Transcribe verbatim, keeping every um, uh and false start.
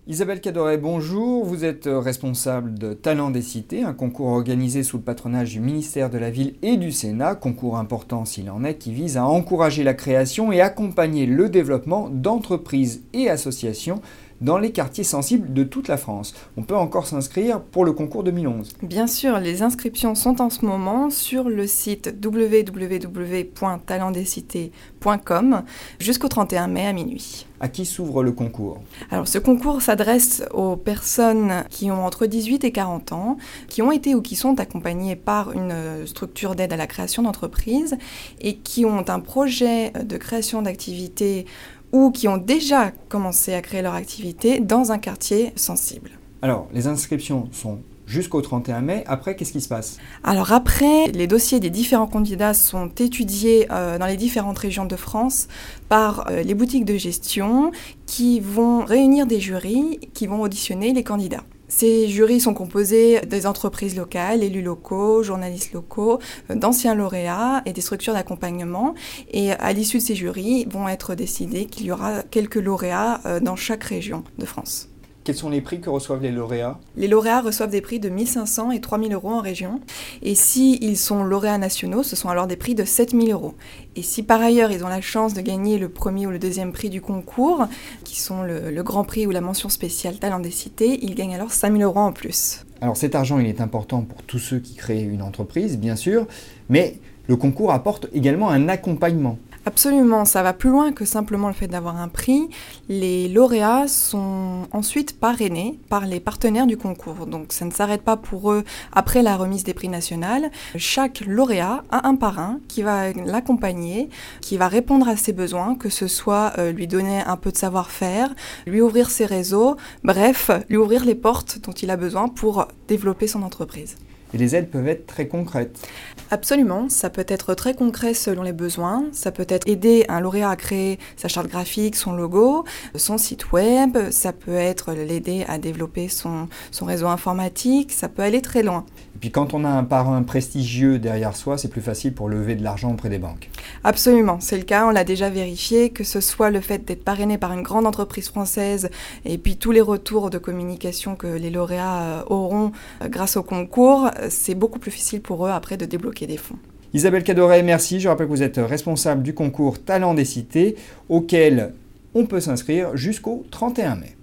Isabelle Cadoret, bonjour. Vous êtes responsable de Talents des Cités, un concours organisé sous le patronage du ministère de la Ville et du Sénat, concours important s'il en est, qui vise à encourager la création et accompagner le développement d'entreprises et associations dans les quartiers sensibles de toute la France. On peut encore s'inscrire pour le concours deux mille onze. Bien sûr, les inscriptions sont en ce moment sur le site w w w point talents des cités point com jusqu'au trente et un mai à minuit. À qui s'ouvre le concours ? Alors, ce concours s'adresse aux personnes qui ont entre dix-huit et quarante ans, qui ont été ou qui sont accompagnées par une structure d'aide à la création d'entreprise et qui ont un projet de création d'activité ou qui ont déjà commencé à créer leur activité dans un quartier sensible. Alors, les inscriptions sont jusqu'au trente et un mai. Après, qu'est-ce qui se passe ? Alors après, les dossiers des différents candidats sont étudiés euh, dans les différentes régions de France par euh, les boutiques de gestion qui vont réunir des jurys qui vont auditionner les candidats. Ces jurys sont composés des entreprises locales, élus locaux, journalistes locaux, d'anciens lauréats et des structures d'accompagnement. Et à l'issue de ces jurys, vont être décidés qu'il y aura quelques lauréats dans chaque région de France. Quels sont les prix que reçoivent les lauréats ? Les lauréats reçoivent des prix de mille cinq cents et trois mille euros en région. Et s'ils sont lauréats nationaux, ce sont alors des prix de sept mille euros. Et si par ailleurs ils ont la chance de gagner le premier ou le deuxième prix du concours, qui sont le, le grand prix ou la mention spéciale Talents des Cités, ils gagnent alors cinq mille euros en plus. Alors cet argent, il est important pour tous ceux qui créent une entreprise, bien sûr, mais le concours apporte également un accompagnement. Absolument, ça va plus loin que simplement le fait d'avoir un prix. Les lauréats sont ensuite parrainés par les partenaires du concours. Donc ça ne s'arrête pas pour eux après la remise des prix nationaux. Chaque lauréat a un parrain qui va l'accompagner, qui va répondre à ses besoins, que ce soit euh, lui donner un peu de savoir-faire, lui ouvrir ses réseaux, bref, lui ouvrir les portes dont il a besoin pour développer son entreprise. Et les aides peuvent être très concrètes. Absolument, ça peut être très concret selon les besoins. Ça peut être aider un lauréat à créer sa charte graphique, son logo, son site web. Ça peut être l'aider à développer son, son réseau informatique. Ça peut aller très loin. Et puis quand on a un parrain prestigieux derrière soi, c'est plus facile pour lever de l'argent auprès des banques. Absolument, c'est le cas, on l'a déjà vérifié, que ce soit le fait d'être parrainé par une grande entreprise française et puis tous les retours de communication que les lauréats auront grâce au concours, c'est beaucoup plus facile pour eux après de débloquer des fonds. Isabelle Cadoret, merci. Je rappelle que vous êtes responsable du concours Talents des Cités, auquel on peut s'inscrire jusqu'au trente et un mai.